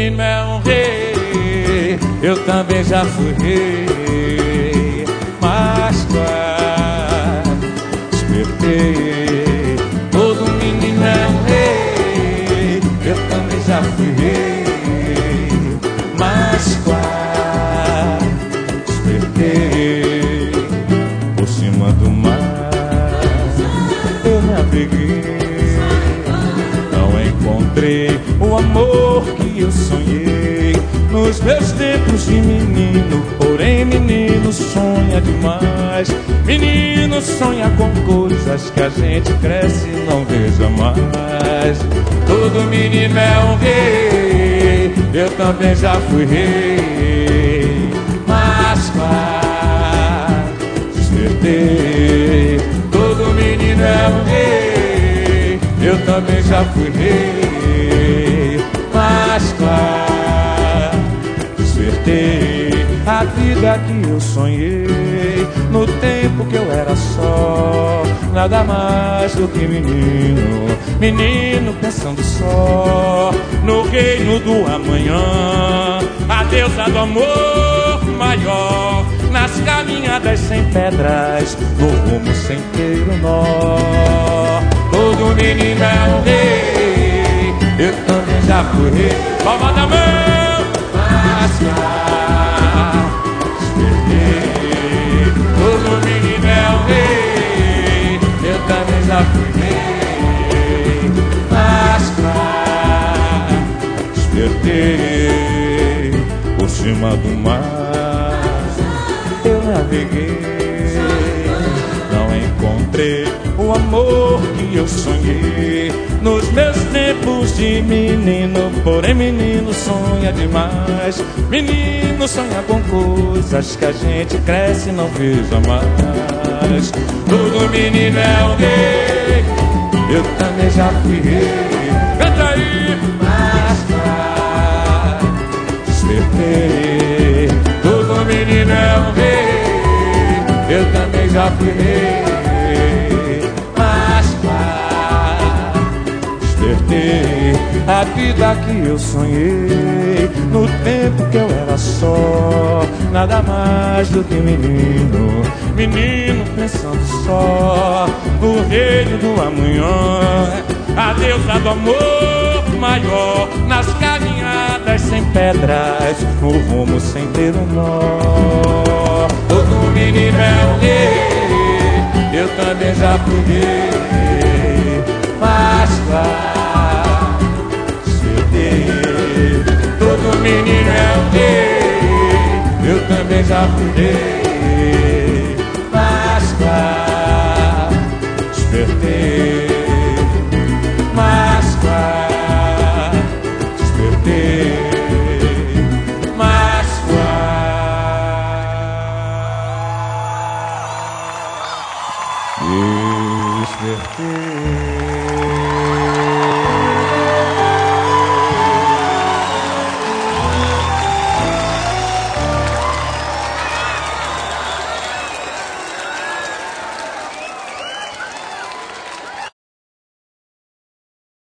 menino é um rei, eu também já fui rei, mas despertei. Todo menino é um rei, eu também já fui rei, mas despertei. Por cima do mar eu naveguei, não encontrei o amor que eu sonhei nos meus tempos de menino. Porém menino sonha demais, menino sonha com coisas que a gente cresce e não vê jamais. Todo menino é um rei, eu também já fui rei, mas despertei. Todo menino é um rei, eu também já fui rei, mas despertei. A vida que eu sonhei no tempo que eu era só, nada mais do que menino, menino pensando só no reino do amanhã, a deusa do amor maior, nas caminhadas sem pedras, no rumo sem ter um nó. Todo menino é um rei, eu também já fui rei. Palma da mão, mas despertei. Todo menino é um rei, eu também já fui rei, mas despertei. Por cima do mar eu naveguei, não encontrei o amor que eu sonhei nos meus tempos de menino. Porém menino sonha demais, menino sonha com coisas que a gente cresce e não vê jamais. Todo menino é um rei, eu também já fui rei. Canta aí! Mas despertei. Todo menino é um rei, eu também já fui rei, mas despertei. A vida que eu sonhei no tempo que eu era só, nada mais do que menino, menino pensando só no reino do amanhã, a deusa do amor maior, nas caminhadas sem pedras, no rumo sem ter um nó. Todo menino é um rei, eu também já fui rei, mas